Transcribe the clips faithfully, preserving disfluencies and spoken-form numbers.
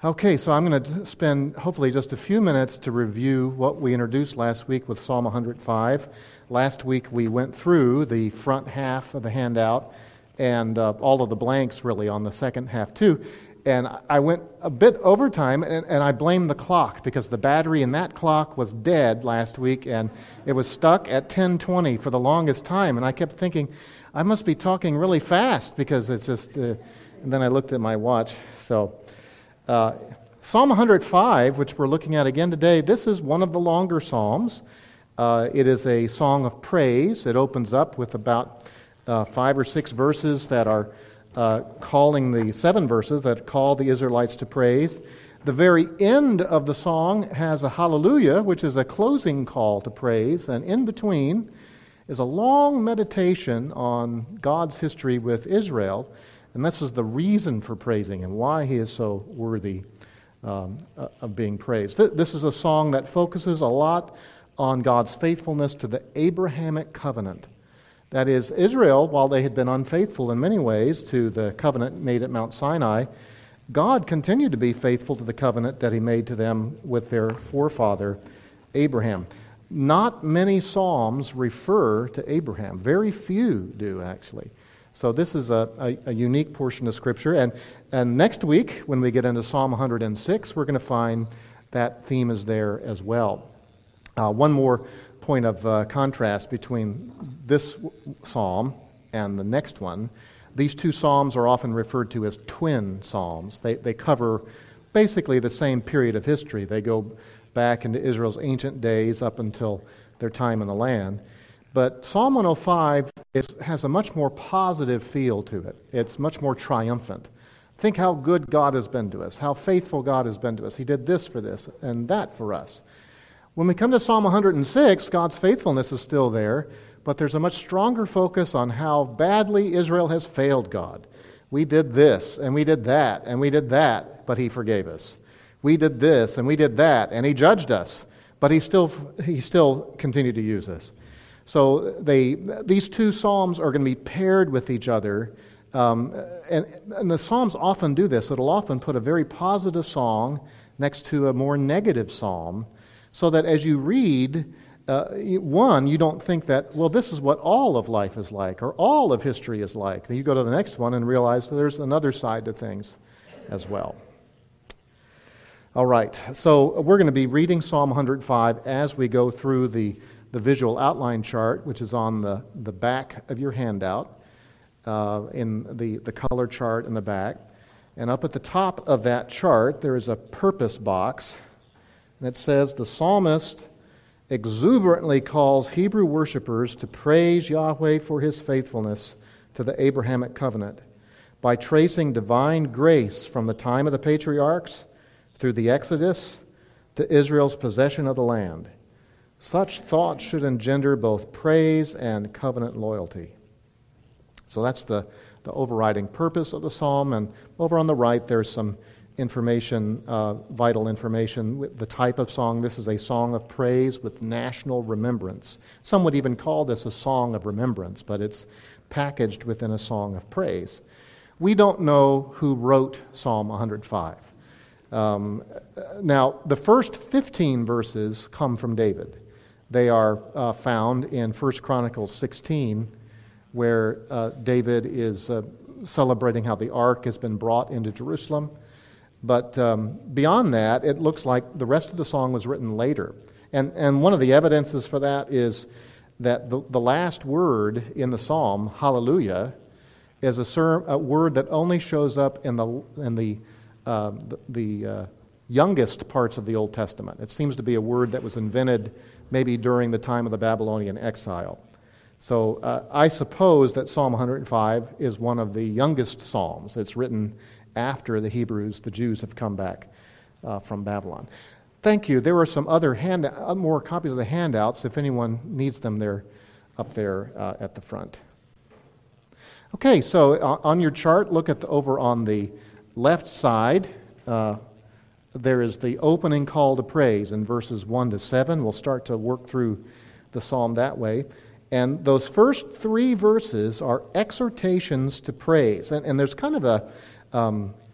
Okay, so I'm going to spend hopefully just a few minutes to review what we introduced last week with Psalm one hundred five. Last week we went through the front half of the handout and uh, all of the blanks really on the second half too. And I went a bit over time, and, and I blamed the clock because the battery in that clock was dead last week, and it was stuck at ten twenty for the longest time. And I kept thinking, I must be talking really fast because it's just... Uh, and then I looked at my watch, so... Uh, Psalm one hundred five, which we're looking at again today, this is one of the longer psalms. Uh, it is a song of praise. It opens up with about uh, five or six verses that are uh, calling the seven verses that call the Israelites to praise. The very end of the song has a hallelujah, which is a closing call to praise, and in between is a long meditation on God's history with Israel. And this is the reason for praising and why he is so worthy um, of being praised. This is a song that focuses a lot on God's faithfulness to the Abrahamic covenant. That is, Israel, while they had been unfaithful in many ways to the covenant made at Mount Sinai, God continued to be faithful to the covenant that he made to them with their forefather, Abraham. Not many psalms refer to Abraham. Very few do, actually. So this is a, a, a unique portion of Scripture. And, and next week, when we get into Psalm one hundred six, we're going to find that theme is there as well. Uh, one more point of uh, contrast between this psalm and the next one. These two psalms are often referred to as twin psalms. They, they cover basically the same period of history. They go back into Israel's ancient days up until their time in the land. But Psalm one oh five is, has a much more positive feel to it. It's much more triumphant. Think how good God has been to us, how faithful God has been to us. He did this for this and that for us. When we come to Psalm one hundred six, God's faithfulness is still there, but there's a much stronger focus on how badly Israel has failed God. We did this, and we did that, and we did that, but he forgave us. We did this, and we did that, and he judged us, but he still he still continued to use us. So they, these two psalms are going to be paired with each other, um, and, and the psalms often do this. It'll often put a very positive song next to a more negative psalm, so that as you read uh, one, you don't think that, well, this is what all of life is like, or all of history is like. Then you go to the next one and realize that there's another side to things as well. All right, so we're going to be reading Psalm one hundred five as we go through the the visual outline chart, which is on the, the back of your handout, uh, in the, the color chart in the back. And up at the top of that chart, there is a purpose box, and it says, the psalmist exuberantly calls Hebrew worshipers to praise Yahweh for his faithfulness to the Abrahamic covenant by tracing divine grace from the time of the patriarchs through the Exodus to Israel's possession of the land. Such thoughts should engender both praise and covenant loyalty. So that's the, the overriding purpose of the psalm. And over on the right, there's some information, uh, vital information, with the type of song. This is a song of praise with national remembrance. Some would even call this a song of remembrance, but it's packaged within a song of praise. We don't know who wrote Psalm one hundred five. Um, now, the first fifteen verses come from David. They are uh, found in First Chronicles sixteen, where uh, David is uh, celebrating how the ark has been brought into Jerusalem. But um, beyond that, it looks like the rest of the song was written later. And and one of the evidences for that is that the, the last word in the psalm, hallelujah, is a, ser- a word that only shows up in the in the uh, the, the uh, youngest parts of the Old Testament. It seems to be a word that was invented maybe during the time of the Babylonian exile. So uh, I suppose that Psalm one hundred five is one of the youngest psalms. It's written after the Hebrews, the Jews, have come back uh, from Babylon. Thank you. There are some other hand, uh, more copies of the handouts. If anyone needs them, they're up there uh, at the front. Okay, so uh, on your chart, look at the, over on the left side. Uh, There is the opening call to praise in verses one to seven. We'll start to work through the psalm that way. And those first three verses are exhortations to praise. And, and there's kind of a, um,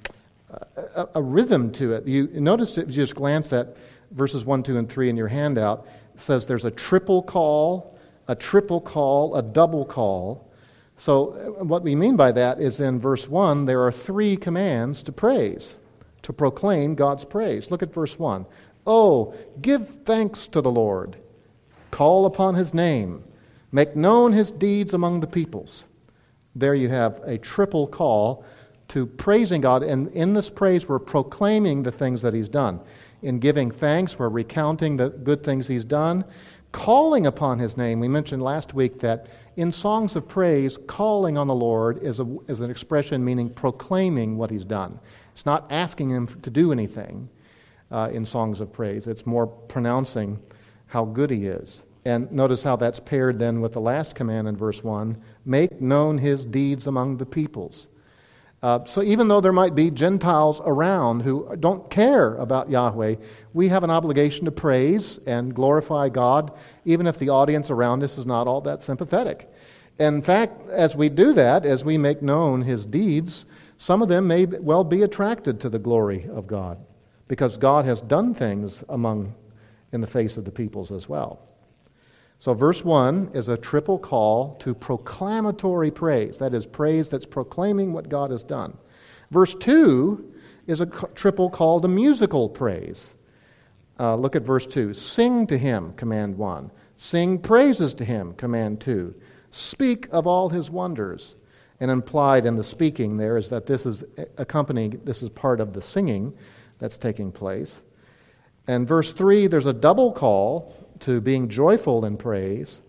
a, a rhythm to it. You notice if you just glance at verses one, two, and three in your handout, it says there's a triple call, a triple call, a double call. So what we mean by that is in verse one, there are three commands to praise, to proclaim God's praise. Look at verse one. Oh, give thanks to the Lord. Call upon his name. Make known his deeds among the peoples. There you have a triple call to praising God. And in this praise, we're proclaiming the things that he's done. In giving thanks, we're recounting the good things he's done. Calling upon his name. We mentioned last week that in songs of praise, calling on the Lord is, a, is an expression meaning proclaiming what he's done. It's not asking him to do anything uh, in songs of praise. It's more pronouncing how good he is. And notice how that's paired then with the last command in verse one, make known his deeds among the peoples. Uh, so even though there might be Gentiles around who don't care about Yahweh, we have an obligation to praise and glorify God, even if the audience around us is not all that sympathetic. In fact, as we do that, as we make known his deeds, some of them may well be attracted to the glory of God, because God has done things among in the face of the peoples as well. So verse one is a triple call to proclamatory praise. That is, praise that's proclaiming what God has done. Verse two is a triple call to musical praise. Uh, look at verse two. Sing to him, command one. Sing praises to him, command two. Speak of all his wonders. And implied in the speaking there is that this is accompanying, this is part of the singing that's taking place. And verse three, there's a double call to being joyful in praise,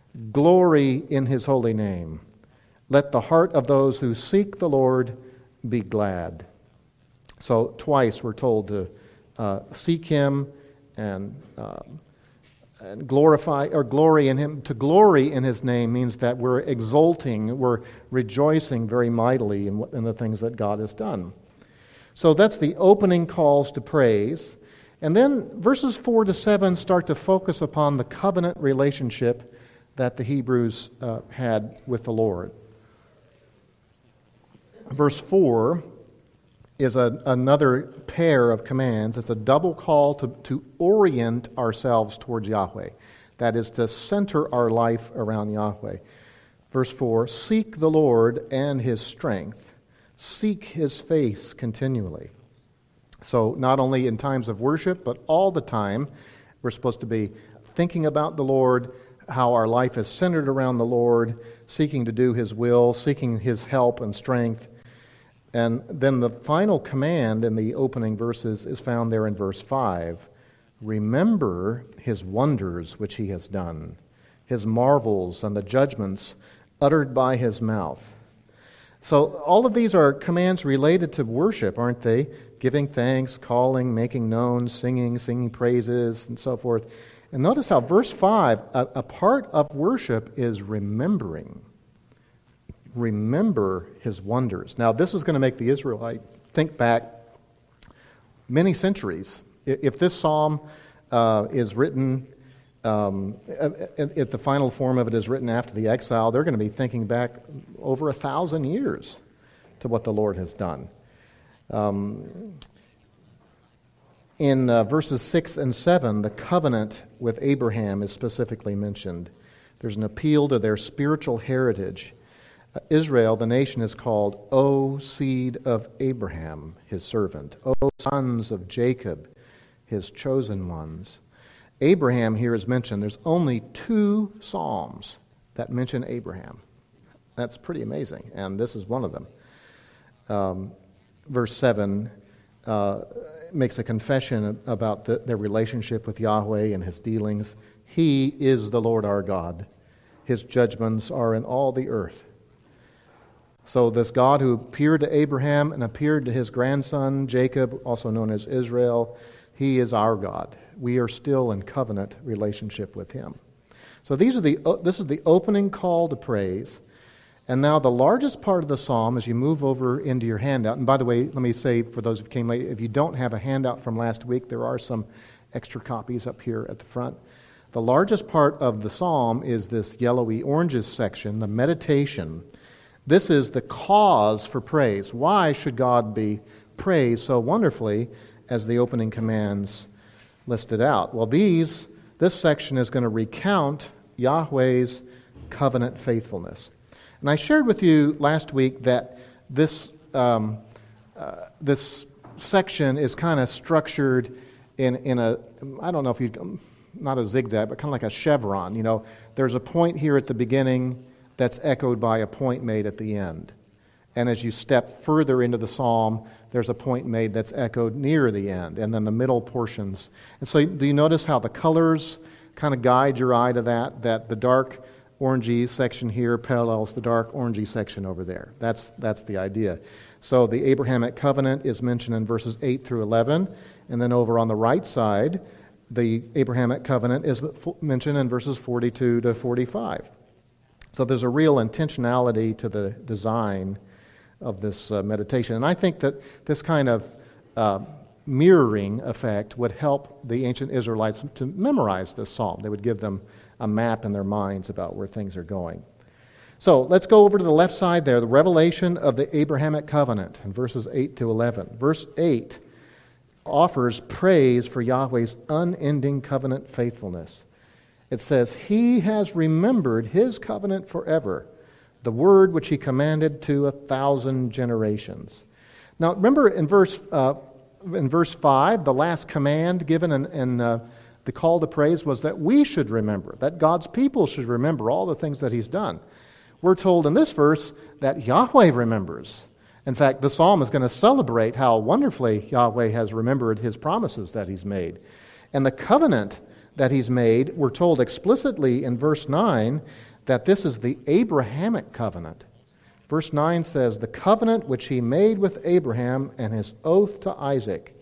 glory in his holy name. Let the heart of those who seek the Lord be glad. So twice we're told to uh, seek him and, uh, and glorify, or glory in him. To glory in his name means that we're exulting, we're rejoicing very mightily in, in the things that God has done. So that's the opening calls to praise. And then verses four to seven start to focus upon the covenant relationship that the Hebrews uh, had with the Lord. Verse four is a, another pair of commands. It's a double call to, to orient ourselves towards Yahweh. That is, to center our life around Yahweh. Verse four, seek the Lord and his strength. Seek his face continually. So not only in times of worship, but all the time, we're supposed to be thinking about the Lord, how our life is centered around the Lord, seeking to do his will, seeking his help and strength. And then the final command in the opening verses is found there in verse five. Remember his wonders which he has done, his marvels and the judgments uttered by his mouth. So all of these are commands related to worship, aren't they? Giving thanks, calling, making known, singing, singing praises, and so forth. And notice how verse five, a, a part of worship is remembering. Remember his wonders. Now, this is going to make the Israelite think back many centuries. If this psalm uh, is written, um, if the final form of it is written after the exile, they're going to be thinking back over a thousand years to what the Lord has done. Um, in uh, verses six and seven, the covenant with Abraham is specifically mentioned. There's an appeal to their spiritual heritage. Uh, Israel, the nation, is called, O seed of Abraham, his servant, O sons of Jacob, his chosen ones. Abraham here is mentioned. There's only two psalms that mention Abraham. That's pretty amazing, and this is one of them. Um, Verse seven uh, makes a confession about the, their relationship with Yahweh and his dealings. He is the Lord our God. His judgments are in all the earth. So this God who appeared to Abraham and appeared to his grandson Jacob, also known as Israel, he is our God. We are still in covenant relationship with him. So these are the this is the opening call to praise. And now the largest part of the psalm, as you move over into your handout, and by the way, let me say for those who came late, if you don't have a handout from last week, there are some extra copies up here at the front. The largest part of the psalm is this yellowy oranges section, the meditation. This is the cause for praise. Why should God be praise so wonderfully as the opening commands listed out? Well, these, this section is going to recount Yahweh's covenant faithfulness. And I shared with you last week that this um, uh, this section is kind of structured in in a, I don't know if you, not a zigzag, but kind of like a chevron. You know, there's a point here at the beginning that's echoed by a point made at the end. And as you step further into the psalm, there's a point made that's echoed near the end, and then the middle portions. And so do you notice how the colors kind of guide your eye to that, that the dark orangey section here parallels the dark orangey section over there. That's, that's the idea. So the Abrahamic covenant is mentioned in verses eight through eleven, and then over on the right side, the Abrahamic covenant is mentioned in verses forty-two to forty-five. So there's a real intentionality to the design of this uh, meditation. And I think that this kind of uh, mirroring effect would help the ancient Israelites to memorize this psalm. They would give them a map in their minds about where things are going. So let's go over to the left side there, the revelation of the Abrahamic covenant in verses eight to eleven. Verse eight offers praise for Yahweh's unending covenant faithfulness. It says, "He has remembered his covenant forever, the word which he commanded to a thousand generations." Now, remember in verse uh, in verse five, the last command given in, in uh, the call to praise was that we should remember, that God's people should remember all the things that he's done. We're told in this verse that Yahweh remembers. In fact, the psalm is going to celebrate how wonderfully Yahweh has remembered his promises that he's made. And the covenant that he's made, we're told explicitly in verse nine that this is the Abrahamic covenant. Verse nine says, "The covenant which he made with Abraham and his oath to Isaac."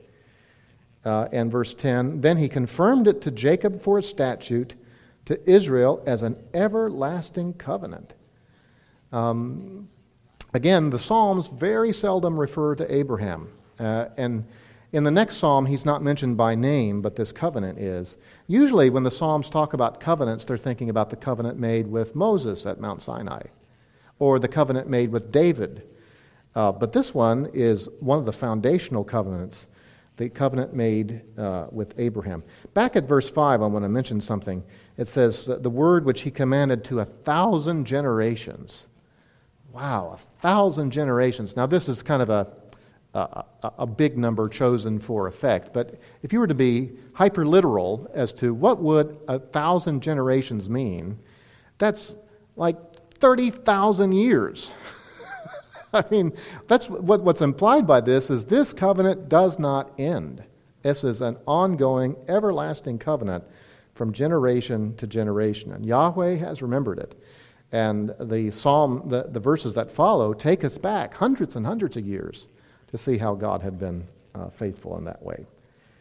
Uh, and verse ten, "Then he confirmed it to Jacob for a statute, to Israel as an everlasting covenant." Um, again, the Psalms very seldom refer to Abraham. Uh, and in the next psalm, he's not mentioned by name, but this covenant is. Usually when the Psalms talk about covenants, they're thinking about the covenant made with Moses at Mount Sinai, or the covenant made with David. Uh, but this one is one of the foundational covenants, the covenant made uh, with Abraham. Back at verse five, I want to mention something. It says, "The word which he commanded to a thousand generations." Wow, a thousand generations. Now this is kind of a A, a big number chosen for effect. But if you were to be hyper-literal as to what would a thousand generations mean, that's like thirty thousand years. I mean, that's what, what's implied by this is this covenant does not end. This is an ongoing, everlasting covenant from generation to generation. And Yahweh has remembered it. And the psalm, the, the verses that follow take us back hundreds and hundreds of years to see how God had been uh, faithful in that way.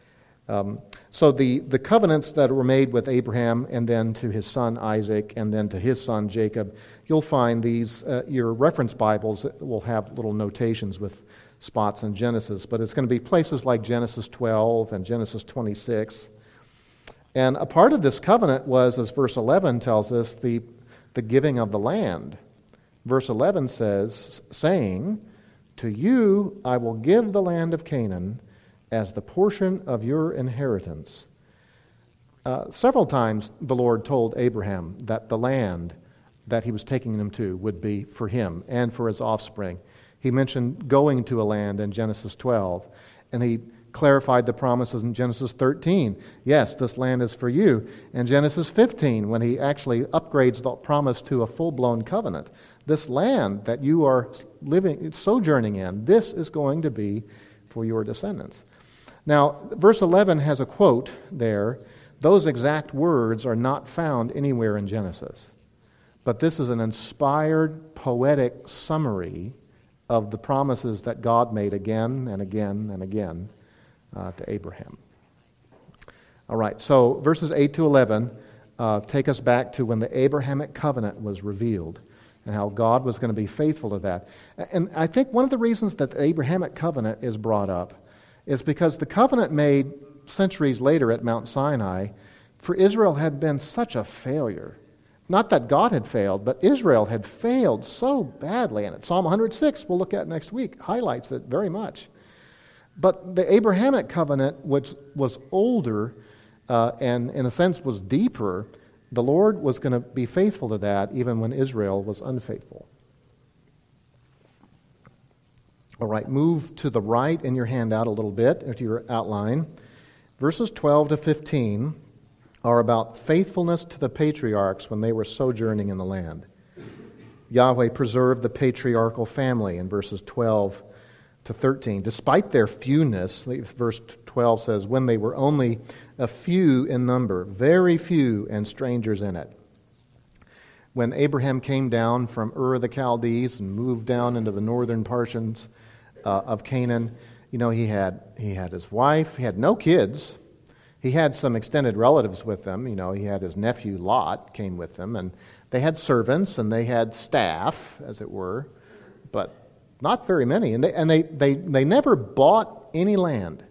Um, so the, the covenants that were made with Abraham and then to his son Isaac and then to his son Jacob, you'll find these, uh, your reference Bibles will have little notations with spots in Genesis, but it's going to be places like Genesis twelve and Genesis twenty-six. And a part of this covenant was, as verse eleven tells us, the, the giving of the land. Verse eleven says, saying, "To you I will give the land of Canaan as the portion of your inheritance." Uh, several times the Lord told Abraham that the land that he was taking him to would be for him and for his offspring. He mentioned going to a land in Genesis twelve, and he clarified the promises in Genesis thirteen. Yes, this land is for you. And Genesis fifteen, when he actually upgrades the promise to a full-blown covenant. This land that you are living, sojourning in, this is going to be for your descendants. Now, verse eleven has a quote there. Those exact words are not found anywhere in Genesis. But this is an inspired, poetic summary of the promises that God made again and again and again uh, to Abraham. All right, so verses eight to eleven uh, take us back to when the Abrahamic covenant was revealed, and how God was going to be faithful to that. And I think one of the reasons that the Abrahamic covenant is brought up is because the covenant made centuries later at Mount Sinai for Israel had been such a failure. Not that God had failed, but Israel had failed so badly. And Psalm one hundred six, we'll look at next week, highlights it very much. But the Abrahamic covenant, which was older uh, and in a sense was deeper, the Lord was going to be faithful to that even when Israel was unfaithful. All right, move to the right in your handout a little bit, into your outline. Verses twelve to fifteen are about faithfulness to the patriarchs when they were sojourning in the land. Yahweh preserved the patriarchal family in verses twelve to thirteen. Despite their fewness, verse twelve says, when they were only a few in number, very few and strangers in it. When Abraham came down from Ur of the Chaldees and moved down into the northern portions uh, of Canaan, you know, he had he had his wife, he had no kids. He had some extended relatives with him. You know, he had his nephew Lot came with him, and they had servants and they had staff, as it were, but not very many. And they and they they, they never bought any land.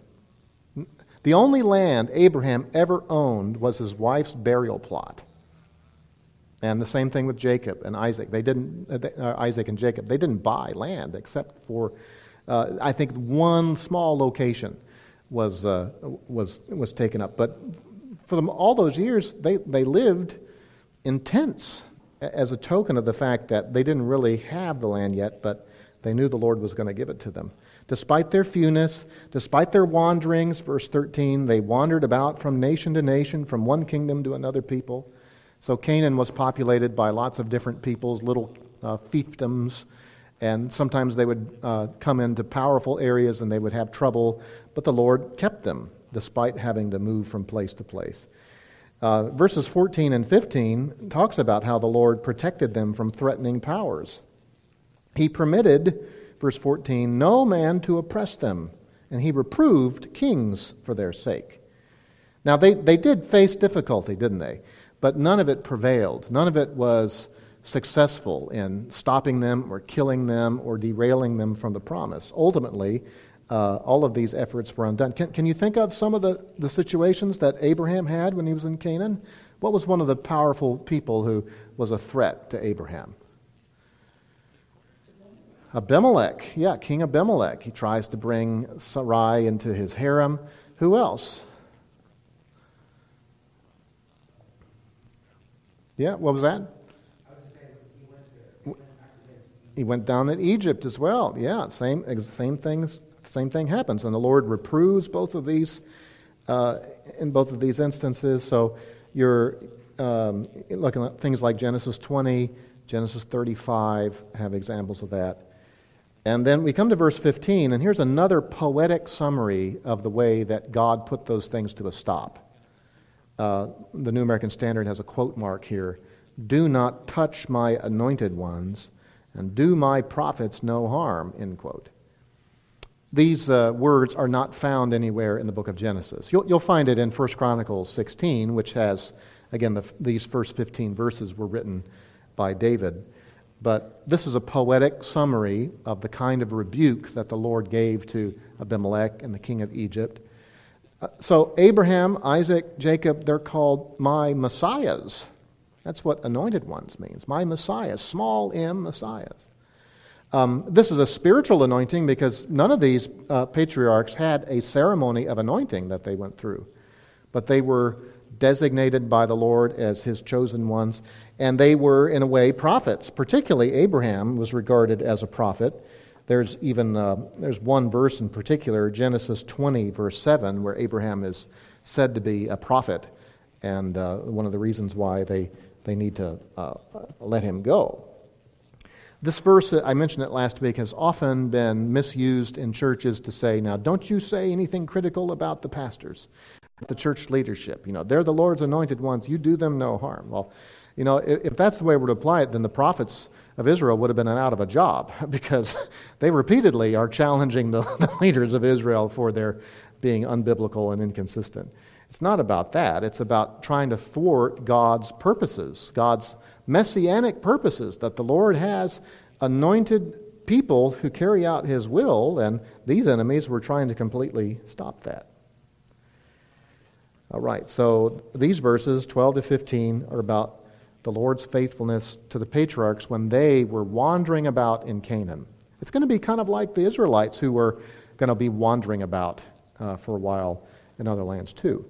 The only land Abraham ever owned was his wife's burial plot. And the same thing with Jacob and Isaac. They didn't uh, Isaac and Jacob. They didn't buy land except for uh, I think one small location was uh, was was taken up. But for them, all those years, they, they lived in tents as a token of the fact that they didn't really have the land yet, but they knew the Lord was going to give it to them. Despite their fewness, despite their wanderings, verse thirteen, they wandered about from nation to nation, from one kingdom to another people. So Canaan was populated by lots of different peoples, little uh, fiefdoms, and sometimes they would uh, come into powerful areas and they would have trouble, but the Lord kept them despite having to move from place to place. Uh, verses fourteen and fifteen talks about how the Lord protected them from threatening powers. He permitted, verse fourteen, no man to oppress them, and he reproved kings for their sake. Now, they, they did face difficulty, didn't they? But none of it prevailed. None of it was successful in stopping them or killing them or derailing them from the promise. Ultimately, uh, all of these efforts were undone. Can, can you think of some of the, the situations that Abraham had when he was in Canaan? What was one of the powerful people who was a threat to Abraham? Abimelech. Yeah, King Abimelech. He tries to bring Sarai into his harem. Who else? Yeah, what was that? He went down to Egypt as well. Yeah, same same things. Same thing happens, and the Lord reproves both of these uh, in both of these instances. So you're um, looking at things like Genesis twenty, Genesis thirty-five have examples of that. And then we come to verse fifteen, and here's another poetic summary of the way that God put those things to a stop. Uh, the New American Standard has a quote mark here. Do not touch my anointed ones, and do my prophets no harm, end quote. These uh, words are not found anywhere in the book of Genesis. You'll, you'll find it in First Chronicles sixteen, which has, again, the, these first fifteen verses were written by David. But this is a poetic summary of the kind of rebuke that the Lord gave to Abimelech and the king of Egypt. Uh, so Abraham, Isaac, Jacob, they're called my messiahs. That's what anointed ones means. My messiahs, small m messiahs. Um, this is a spiritual anointing because none of these uh, patriarchs had a ceremony of anointing that they went through. But they were designated by the Lord as his chosen ones, and they were, in a way, prophets. Particularly Abraham was regarded as a prophet. There's even uh, there's one verse in particular, Genesis twenty, verse seven, where Abraham is said to be a prophet, and uh, one of the reasons why they, they need to uh, let him go. This verse, I mentioned it last week, has often been misused in churches to say, now, don't you say anything critical about the pastors, the church leadership. You know, they're the Lord's anointed ones. You do them no harm. Well, you know, if, if that's the way we're to apply it, then the prophets of Israel would have been out of a job because they repeatedly are challenging the, the leaders of Israel for their being unbiblical and inconsistent. It's not about that. It's about trying to thwart God's purposes, God's messianic purposes, that the Lord has anointed people who carry out his will, and these enemies were trying to completely stop that. All right, so these verses, twelve to fifteen, are about the Lord's faithfulness to the patriarchs when they were wandering about in Canaan. It's going to be kind of like the Israelites who were going to be wandering about uh, for a while in other lands too.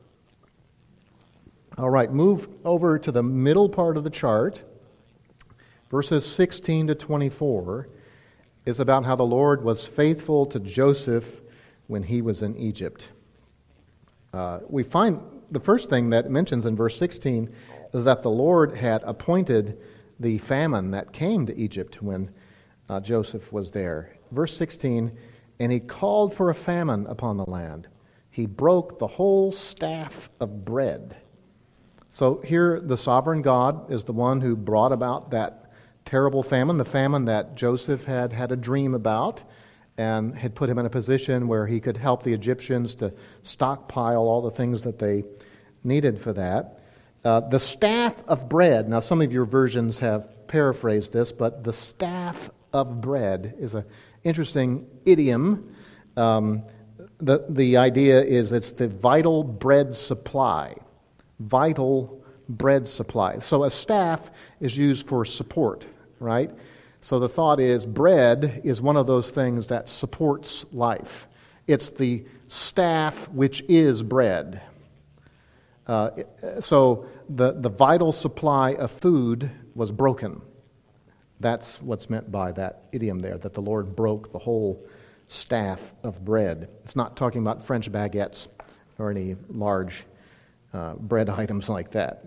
All right, move over to the middle part of the chart. Verses sixteen to twenty-four is about how the Lord was faithful to Joseph when he was in Egypt. Uh, we find the first thing that it mentions in verse sixteen is that the Lord had appointed the famine that came to Egypt when uh, Joseph was there. Verse sixteen, and he called for a famine upon the land. He broke the whole staff of bread. So here the sovereign God is the one who brought about that terrible famine, the famine that Joseph had had a dream about and had put him in a position where he could help the Egyptians to stockpile all the things that they needed for that. Uh, the staff of bread, now some of your versions have paraphrased this, but the staff of bread is an interesting idiom. Um, the, the idea is it's the vital bread supply. Vital bread supply. So a staff is used for support, right? So the thought is bread is one of those things that supports life. It's the staff which is bread. Uh, so the, the vital supply of food was broken. That's what's meant by that idiom there, that the Lord broke the whole staff of bread. It's not talking about French baguettes or any large uh, bread items like that.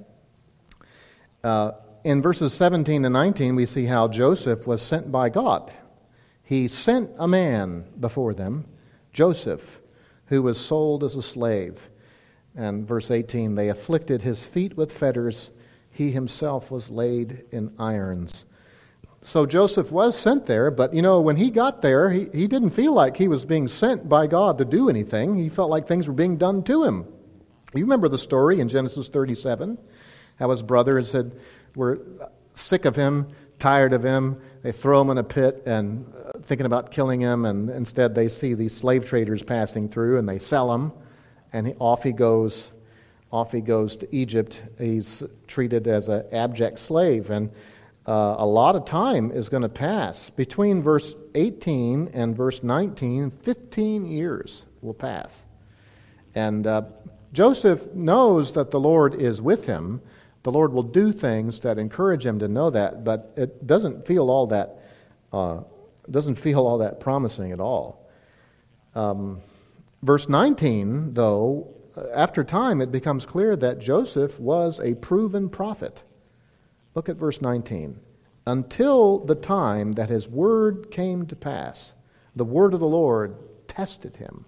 Uh, in verses seventeen to nineteen, we see how Joseph was sent by God. He sent a man before them, Joseph, who was sold as a slave. And verse eighteen, they afflicted his feet with fetters. He himself was laid in irons. So Joseph was sent there, but you know, when he got there, he, he didn't feel like he was being sent by God to do anything. He felt like things were being done to him. You remember the story in Genesis thirty-seven, how his brothers had, were sick of him, tired of him. They throw him in a pit and uh, thinking about killing him, and instead they see these slave traders passing through and they sell him, and he, off he goes. Off he goes to Egypt. He's treated as an abject slave, and Uh, a lot of time is going to pass. Between verse eighteen and verse nineteen, fifteen years will pass. And uh, Joseph knows that the Lord is with him. The Lord will do things that encourage him to know that, but it doesn't feel all that uh, doesn't feel all that promising at all. Um, verse nineteen, though, after time it becomes clear that Joseph was a proven prophet. Look at verse nineteen. Until the time that his word came to pass, the word of the Lord tested him.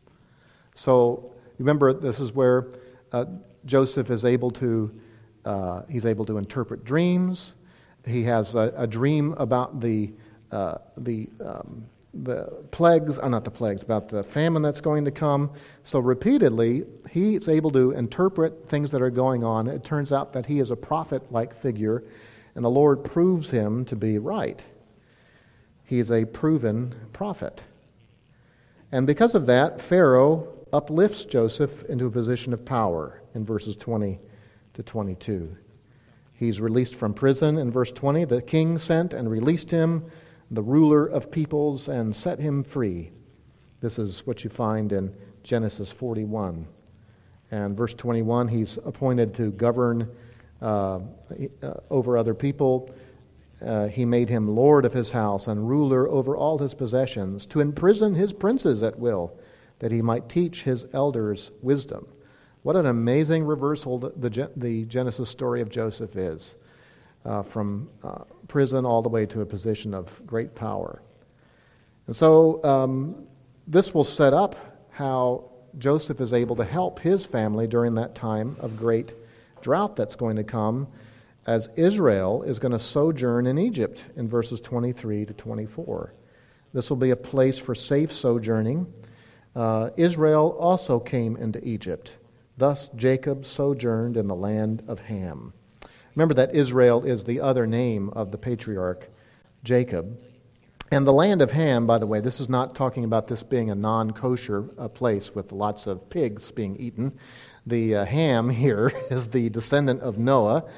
So remember, this is where uh, Joseph is able to uh, he's able to interpret dreams. He has a, a dream about the uh, the um, the plagues, uh, not the plagues, about the famine that's going to come. So repeatedly, he's able to interpret things that are going on. It turns out that he is a prophet-like figure, and the Lord proves him to be right. He is a proven prophet. And because of that, Pharaoh uplifts Joseph into a position of power in verses twenty to twenty-two. He's released from prison in verse twenty. The king sent and released him, the ruler of peoples, and set him free. This is what you find in Genesis forty-one. And verse twenty-one, he's appointed to govern uh, uh, over other people. Uh, he made him lord of his house and ruler over all his possessions, to imprison his princes at will, that he might teach his elders wisdom. What an amazing reversal the, the, the Genesis story of Joseph is. Uh, from uh, prison all the way to a position of great power. And so um, this will set up how Joseph is able to help his family during that time of great drought that's going to come, as Israel is going to sojourn in Egypt in verses twenty-three to twenty-four. This will be a place for safe sojourning. Uh, Israel also came into Egypt. Thus Jacob sojourned in the land of Ham. Remember that Israel is the other name of the patriarch Jacob. And the land of Ham, by the way, this is not talking about this being a non-kosher uh, place with lots of pigs being eaten. The uh, Ham here is the descendant of Noah.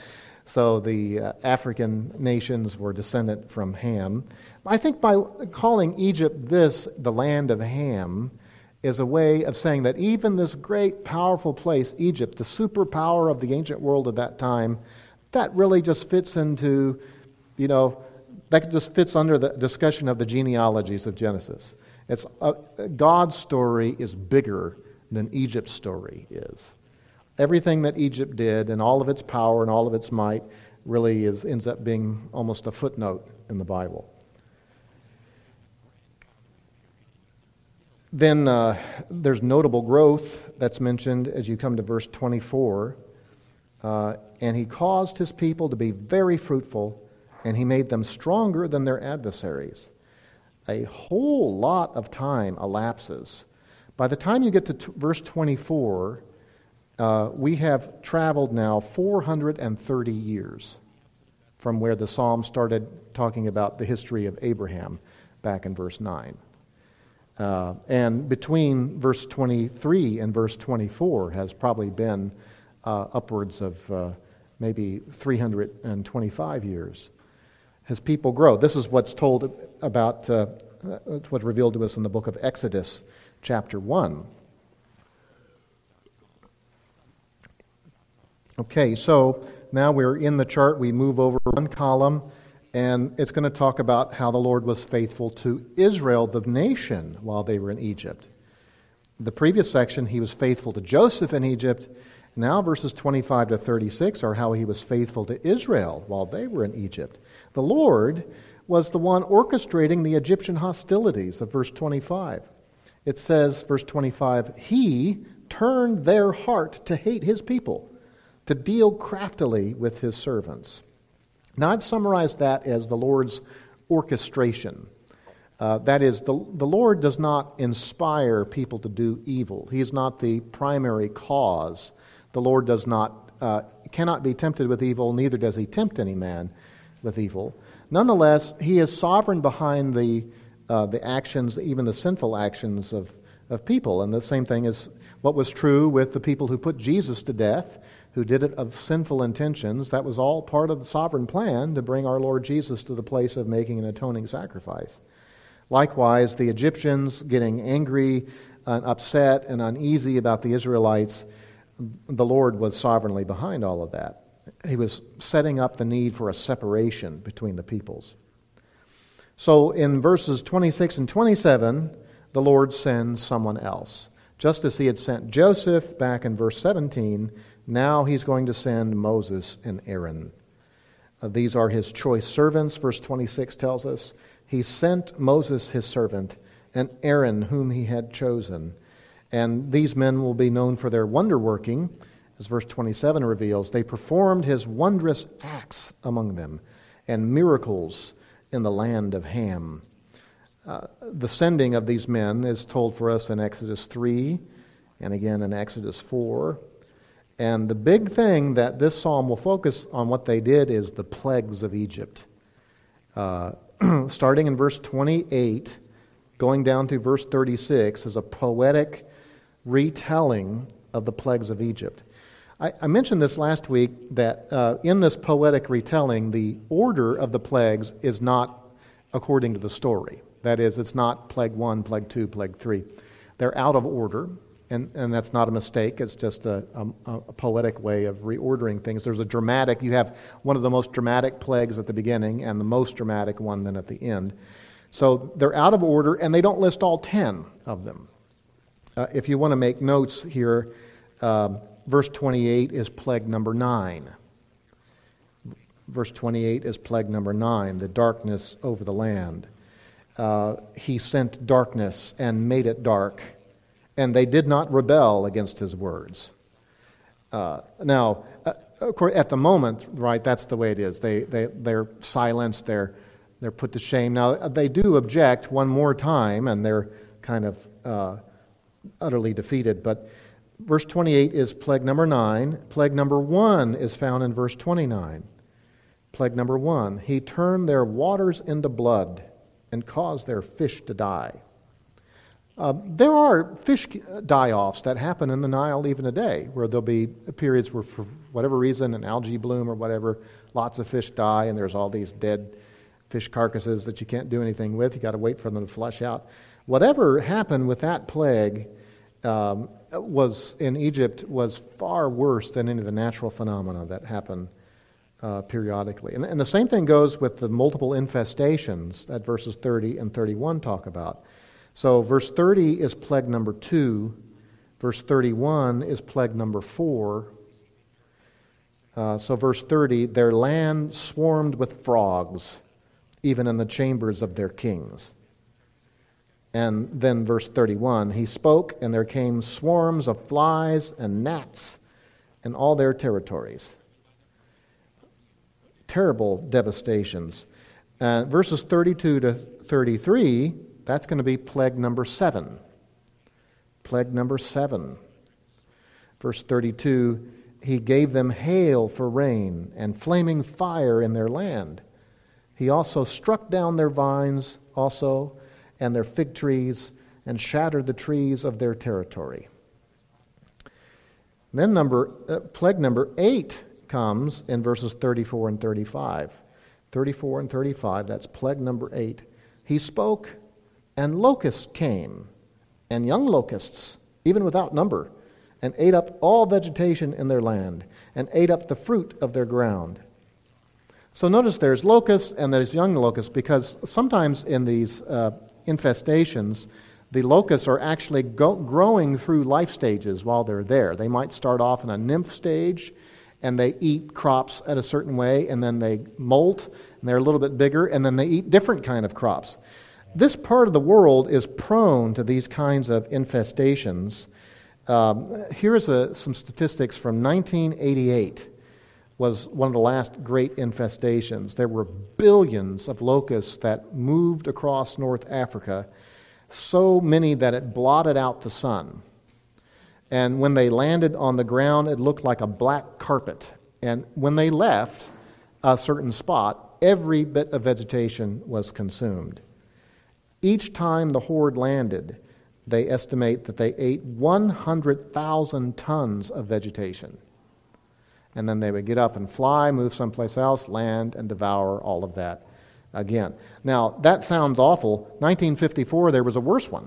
So the uh, African nations were descendant from Ham. I think by calling Egypt this, the land of Ham, is a way of saying that even this great, powerful place, Egypt, the superpower of the ancient world at that time, that really just fits into, you know, that just fits under the discussion of the genealogies of Genesis. It's uh, God's story is bigger than Egypt's story is. Everything that Egypt did and all of its power and all of its might really is ends up being almost a footnote in the Bible. Then uh, there's notable growth that's mentioned as you come to verse twenty-four. Uh, and he caused his people to be very fruitful, and he made them stronger than their adversaries. A whole lot of time elapses. By the time you get to t- verse twenty-four, uh, we have traveled now four hundred thirty years from where the psalm started talking about the history of Abraham back in verse nine. Uh, and between verse twenty-three and verse twenty-four has probably been uh, upwards of uh, maybe three hundred twenty-five years. His people grow. This is what's told about, uh, what's revealed to us in the book of Exodus, chapter one. Okay, so now we're in the chart. We move over one column, and it's going to talk about how the Lord was faithful to Israel, the nation, while they were in Egypt. The previous section, he was faithful to Joseph in Egypt. Now verses twenty-five to thirty-six are how he was faithful to Israel while they were in Egypt. The Lord was the one orchestrating the Egyptian hostilities of verse twenty-five. It says, verse twenty-five, he turned their heart to hate his people, to deal craftily with his servants. Now, I've summarized that as the Lord's orchestration. Uh, that is, the, the Lord does not inspire people to do evil. He is not the primary cause. The Lord does not uh, cannot be tempted with evil, neither does he tempt any man with evil. Nonetheless, he is sovereign behind the uh, the actions, even the sinful actions of, of people. And the same thing is what was true with the people who put Jesus to death, who did it of sinful intentions. That was all part of the sovereign plan to bring our Lord Jesus to the place of making an atoning sacrifice. Likewise, the Egyptians getting angry and upset and uneasy about the Israelites, the Lord was sovereignly behind all of that. He was setting up the need for a separation between the peoples. So in verses twenty-six and twenty-seven, the Lord sends someone else. Just as he had sent Joseph back in verse seventeen, now he's going to send Moses and Aaron. Uh, these are his choice servants, verse twenty-six tells us. He sent Moses his servant and Aaron whom he had chosen. And these men will be known for their wonder working, as verse twenty-seven reveals. They performed his wondrous acts among them and miracles in the land of Ham. Uh, the sending of these men is told for us in Exodus three and again in Exodus four. And the big thing that this psalm will focus on what they did is the plagues of Egypt. Uh, starting in verse twenty-eight, going down to verse thirty-six, is a poetic retelling of the plagues of Egypt. I, I mentioned this last week that uh, in this poetic retelling, the order of the plagues is not according to the story. That is, it's not plague one, plague two, plague three. They're out of order. And, and that's not a mistake. It's just a, a, a poetic way of reordering things. There's a dramatic, you have one of the most dramatic plagues at the beginning and the most dramatic one then at the end. So they're out of order, and they don't list all ten of them. Uh, if you want to make notes here, uh, verse twenty-eight is plague number nine. Verse twenty-eight is plague number nine, the darkness over the land. Uh, he sent darkness and made it dark, and they did not rebel against his words. Uh, now, uh, of course, at the moment, right, that's the way it is. They, they, they're silenced, they're, they're put to shame. Now, they do object one more time, and they're kind of uh, utterly defeated. But verse twenty-eight is plague number nine. Plague number one is found in verse twenty-nine. Plague number one, he turned their waters into blood and caused their fish to die. Uh, there are fish die-offs that happen in the Nile even today, where there'll be periods where, for whatever reason, an algae bloom or whatever, lots of fish die, and there's all these dead fish carcasses that you can't do anything with. You got to wait for them to flush out. Whatever happened with that plague um, was in Egypt was far worse than any of the natural phenomena that happen uh, periodically. And, and the same thing goes with the multiple infestations that verses thirty and thirty-one talk about. So verse thirty is plague number two. Verse thirty-one is plague number four. Uh, so verse thirty, their land swarmed with frogs, even in the chambers of their kings. And then verse thirty-one, he spoke, and there came swarms of flies and gnats in all their territories. Terrible devastations. Uh, verses thirty-two to thirty-three, that's going to be plague number seven. Plague number seven. Verse thirty-two, he gave them hail for rain and flaming fire in their land. He also struck down their vines also and their fig trees and shattered the trees of their territory. Then number uh, plague number eight comes in verses thirty-four and thirty-five. thirty-four and thirty-five, that's plague number eight. He spoke, and locusts came, and young locusts, even without number, and ate up all vegetation in their land, and ate up the fruit of their ground. So notice there's locusts and there's young locusts, because sometimes in these uh, infestations, the locusts are actually go- growing through life stages while they're there. They might start off in a nymph stage, and they eat crops at a certain way, and then they molt, and they're a little bit bigger, and then they eat different kind of crops. This part of the world is prone to these kinds of infestations. Um, here's a, some statistics from nineteen eighty-eight. Was one of the last great infestations. There were billions of locusts that moved across North Africa, so many that it blotted out the sun. And when they landed on the ground, it looked like a black carpet. And when they left a certain spot, every bit of vegetation was consumed. Each time the horde landed, they estimate that they ate one hundred thousand tons of vegetation. And then they would get up and fly, move someplace else, land, and devour all of that again. Now, that sounds awful. nineteen fifty-four, there was a worse one.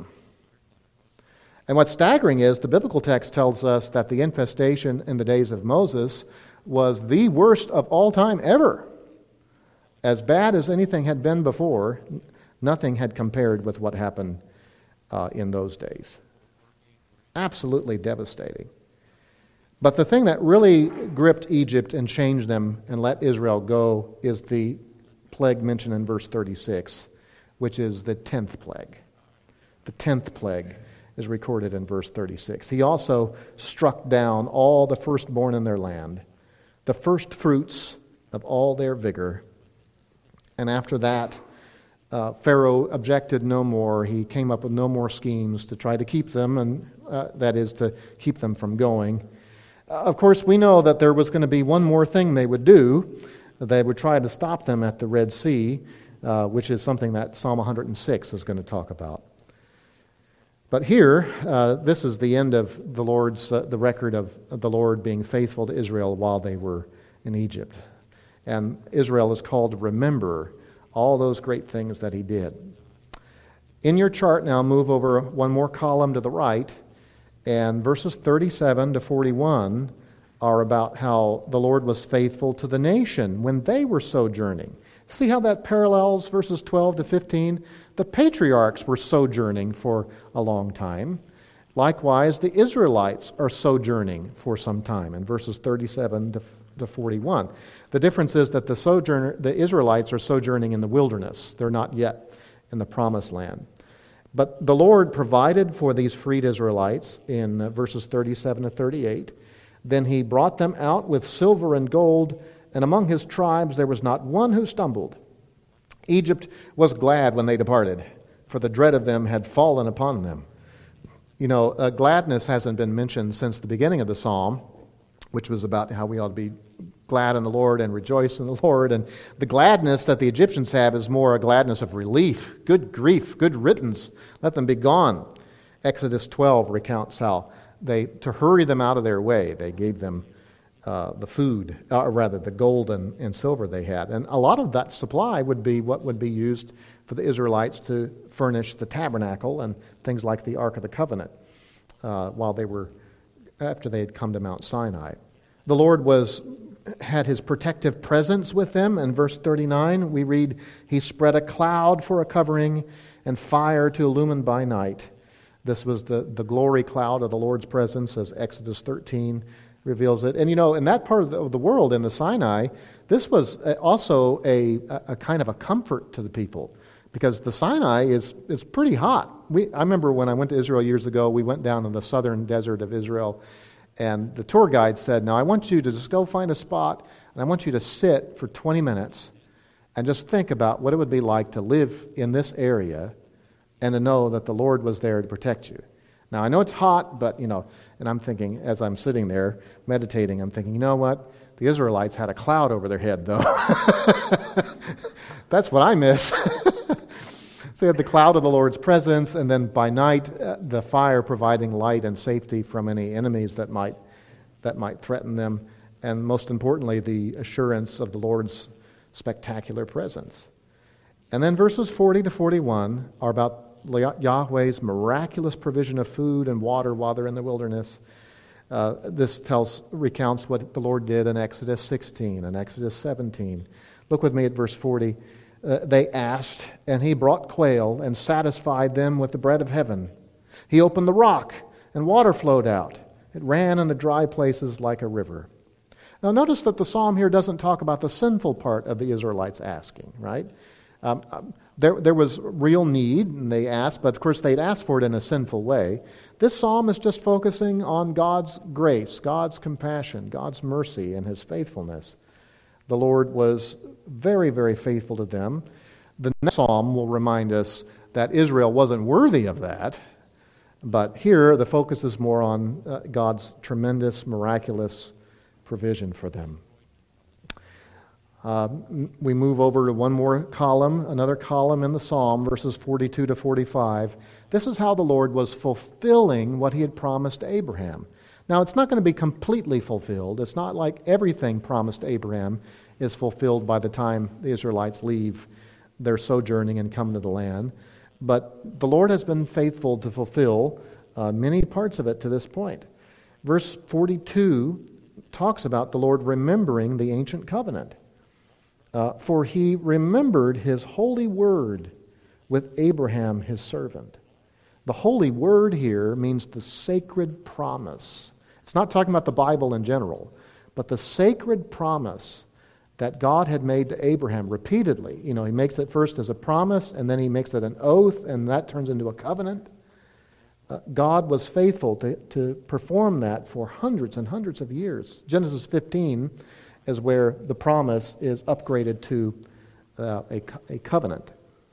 And what's staggering is the biblical text tells us that the infestation in the days of Moses was the worst of all time ever. As bad as anything had been before, nothing had compared with what happened uh, in those days. Absolutely devastating. But the thing that really gripped Egypt and changed them and let Israel go is the plague mentioned in verse thirty-six, which is the tenth plague. The tenth plague is recorded in verse thirty-six. He also struck down all the firstborn in their land, the first fruits of all their vigor. And after that, uh, Pharaoh objected no more. He came up with no more schemes to try to keep them, and uh, that is to keep them from going. Of course, we know that there was going to be one more thing they would do. They would try to stop them at the Red Sea, uh, which is something that Psalm one hundred six is going to talk about. But here, uh, this is the end of the Lord's, uh, the record of, of the Lord being faithful to Israel while they were in Egypt. And Israel is called to remember all those great things that he did. In your chart now, move over one more column to the right, and verses thirty-seven to forty-one are about how the Lord was faithful to the nation when they were sojourning. See how that parallels verses twelve to fifteen? The patriarchs were sojourning for a long time. Likewise, the Israelites are sojourning for some time in verses thirty-seven to forty-one. The difference is that the sojourner, the Israelites are sojourning in the wilderness. They're not yet in the promised land. But the Lord provided for these freed Israelites in uh, verses thirty-seven to thirty-eight. Then he brought them out with silver and gold, and among his tribes there was not one who stumbled. Egypt was glad when they departed, for the dread of them had fallen upon them. You know, uh, gladness hasn't been mentioned since the beginning of the psalm, which was about how we ought to be glad in the Lord and rejoice in the Lord. And the gladness that the Egyptians have is more a gladness of relief. Good grief, good riddance. Let them be gone. Exodus twelve recounts how they, to hurry them out of their way, they gave them uh, the food, uh, or rather the gold and, and silver they had. And a lot of that supply would be what would be used for the Israelites to furnish the tabernacle and things like the Ark of the Covenant uh, while they were, after they had come to Mount Sinai. The Lord was had his protective presence with them. In verse thirty-nine, we read, he spread a cloud for a covering and fire to illumine by night. This was the, the glory cloud of the Lord's presence, as Exodus thirteen reveals it. And you know, in that part of the, of the world, in the Sinai, this was also a, a kind of a comfort to the people, because the Sinai is, is pretty hot. We, I remember when I went to Israel years ago, we went down in the southern desert of Israel, and the tour guide said, now I want you to just go find a spot, and I want you to sit for twenty minutes and just think about what it would be like to live in this area and to know that the Lord was there to protect you. Now, I know it's hot, but, you know, and I'm thinking, as I'm sitting there meditating, I'm thinking, you know what? The Israelites had a cloud over their head, though. That's what I miss. So you have the cloud of the Lord's presence, and then by night, uh, the fire providing light and safety from any enemies that might that might threaten them, and most importantly, the assurance of the Lord's spectacular presence. And then verses forty to forty-one are about Yahweh's miraculous provision of food and water while they're in the wilderness. Uh, this tells recounts what the Lord did in Exodus sixteen and Exodus seventeen. Look with me at verse forty. Uh, they asked, and he brought quail and satisfied them with the bread of heaven. He opened the rock, and water flowed out. It ran in the dry places like a river. Now notice that the psalm here doesn't talk about the sinful part of the Israelites asking, right? Um, um, there, there was real need, and they asked, but of course they'd asked for it in a sinful way. This psalm is just focusing on God's grace, God's compassion, God's mercy, and his faithfulness. The Lord was very, very faithful to them. The next psalm will remind us that Israel wasn't worthy of that, but here the focus is more on uh, God's tremendous, miraculous provision for them. Uh, we move over to one more column, another column in the psalm, verses forty-two to forty-five. This is how the Lord was fulfilling what he had promised to Abraham. Now, it's not going to be completely fulfilled. It's not like everything promised to Abraham is fulfilled by the time the Israelites leave their sojourning and come to the land. But the Lord has been faithful to fulfill uh, many parts of it to this point. Verse forty-two talks about the Lord remembering the ancient covenant. Uh, For he remembered his holy word with Abraham his servant. The holy word here means the sacred promise. It's not talking about the Bible in general, but the sacred promise that God had made to Abraham repeatedly. You know, he makes it first as a promise, and then he makes it an oath, and that turns into a covenant. Uh, God was faithful to, to perform that for hundreds and hundreds of years. Genesis fifteen is where the promise is upgraded to uh, a, a covenant.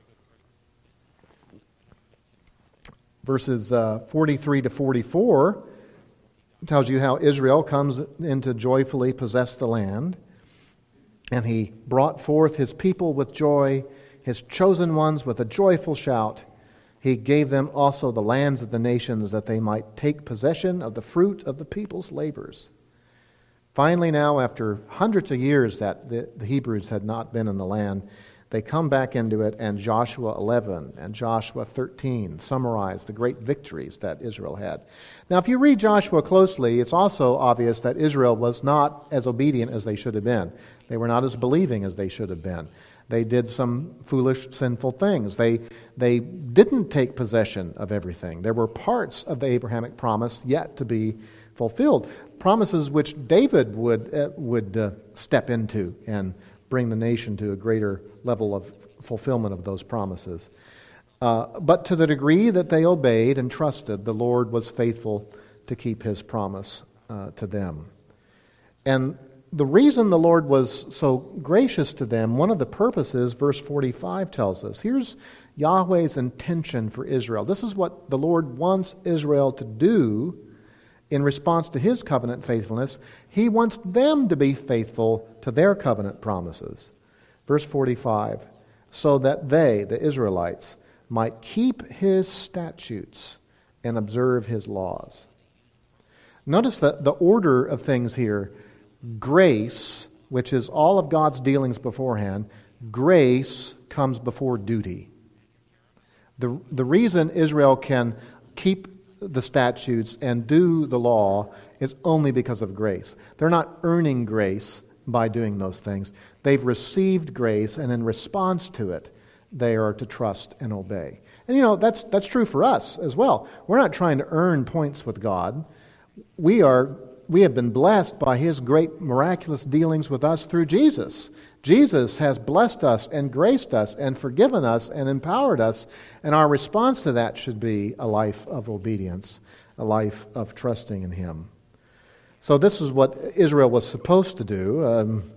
Verses uh, forty-three to forty-four tells you how Israel comes in to joyfully possess the land. And he brought forth his people with joy, his chosen ones with a joyful shout. He gave them also the lands of the nations, that they might take possession of the fruit of the people's labors. Finally now, after hundreds of years that the, the Hebrews had not been in the land, they come back into it, and Joshua eleven and Joshua thirteen summarize the great victories that Israel had. Now, if you read Joshua closely, it's also obvious that Israel was not as obedient as they should have been. They were not as believing as they should have been. They did some foolish, sinful things. They, they didn't take possession of everything. There were parts of the Abrahamic promise yet to be fulfilled, promises which David would, uh, would uh, step into and bring the nation to a greater level of fulfillment of those promises. Uh, but to the degree that they obeyed and trusted, the Lord was faithful to keep his promise uh, to them. And the reason the Lord was so gracious to them, one of the purposes, verse forty-five tells us. Here's Yahweh's intention for Israel. This is what the Lord wants Israel to do in response to his covenant faithfulness. He wants them to be faithful to their covenant promises. Verse forty-five, so that they, the Israelites, might keep his statutes and observe his laws. Notice the, the order of things here. Grace, which is all of God's dealings beforehand, grace comes before duty. The, the reason Israel can keep the statutes and do the law is only because of grace. They're not earning grace by doing those things. They've received grace, and in response to it, they are to trust and obey. And you know, that's that's true for us as well. We're not trying to earn points with God. We are we have been blessed by his great miraculous dealings with us through Jesus. Jesus has blessed us and graced us and forgiven us and empowered us, and our response to that should be a life of obedience, a life of trusting in him. So this is what Israel was supposed to do. Um,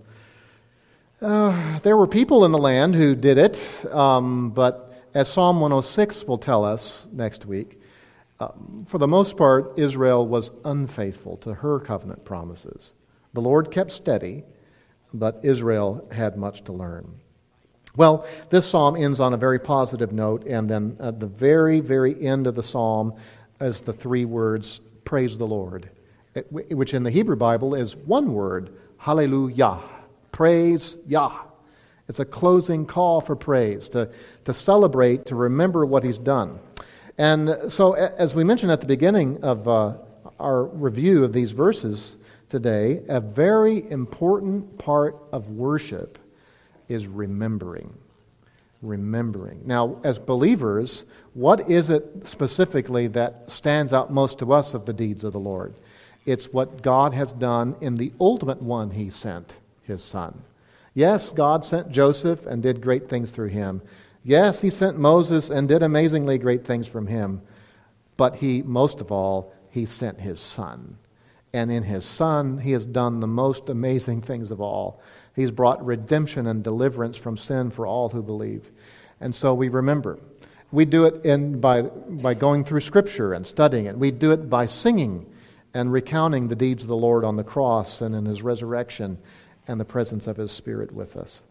uh, there were people in the land who did it, um, but as Psalm one oh six will tell us next week, um, for the most part, Israel was unfaithful to her covenant promises. The Lord kept steady, but Israel had much to learn. Well, this psalm ends on a very positive note, and then at the very, very end of the psalm is the three words, praise the Lord, which in the Hebrew Bible is one word, hallelujah, praise Yah. It's a closing call for praise, to, to celebrate, to remember what he's done. And so, as we mentioned at the beginning of uh, our review of these verses today, a very important part of worship is remembering. Remembering. Now, as believers, what is it specifically that stands out most to us of the deeds of the Lord? It's what God has done in the ultimate one he sent, his Son. Yes, God sent Joseph and did great things through him. Yes, he sent Moses and did amazingly great things from him. But he, most of all, he sent his Son. And in his Son, he has done the most amazing things of all. He's brought redemption and deliverance from sin for all who believe. And so we remember. We do it in by, by going through Scripture and studying it. We do it by singing and recounting the deeds of the Lord on the cross and in his resurrection and the presence of his Spirit with us.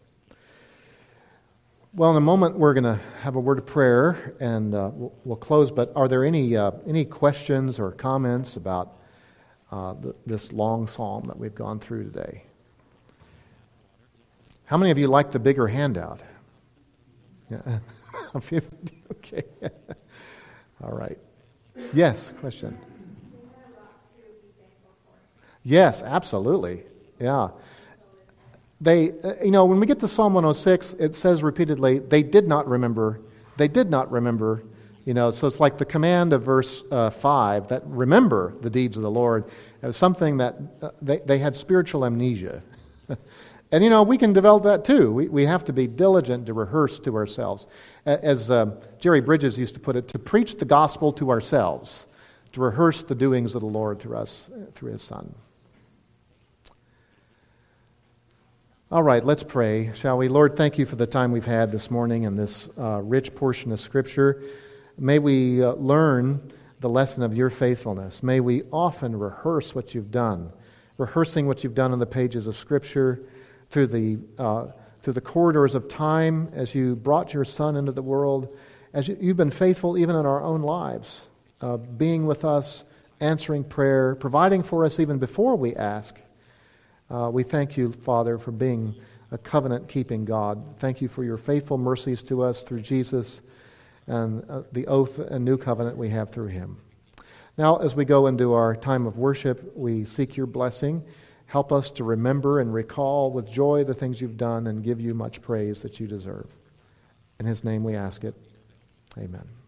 Well, in a moment we're going to have a word of prayer, and uh, we'll, we'll close. But are there any uh, any questions or comments about uh, th- this long psalm that we've gone through today? How many of you like the bigger handout? Yeah. Okay. All right. Yes, question. Yes, absolutely. Yeah. They, you know, when we get to Psalm one oh six, it says repeatedly, they did not remember, they did not remember, you know, so it's like the command of verse uh, five, that remember the deeds of the Lord. It was something that uh, they, they had spiritual amnesia. And, you know, we can develop that too. We, we have to be diligent to rehearse to ourselves. As uh, Jerry Bridges used to put it, to preach the gospel to ourselves, to rehearse the doings of the Lord through us, through his Son. All right, let's pray, shall we? Lord, thank you for the time we've had this morning in this uh, rich portion of Scripture. May we uh, learn the lesson of your faithfulness. May we often rehearse what you've done, rehearsing what you've done in the pages of Scripture, through the uh, through the corridors of time, as you brought your Son into the world, as you, you've been faithful even in our own lives, uh, being with us, answering prayer, providing for us even before we ask. Uh, we thank you, Father, for being a covenant-keeping God. Thank you for your faithful mercies to us through Jesus and uh, the oath and new covenant we have through him. Now, as we go into our time of worship, we seek your blessing. Help us to remember and recall with joy the things you've done and give you much praise that you deserve. In his name we ask it. Amen.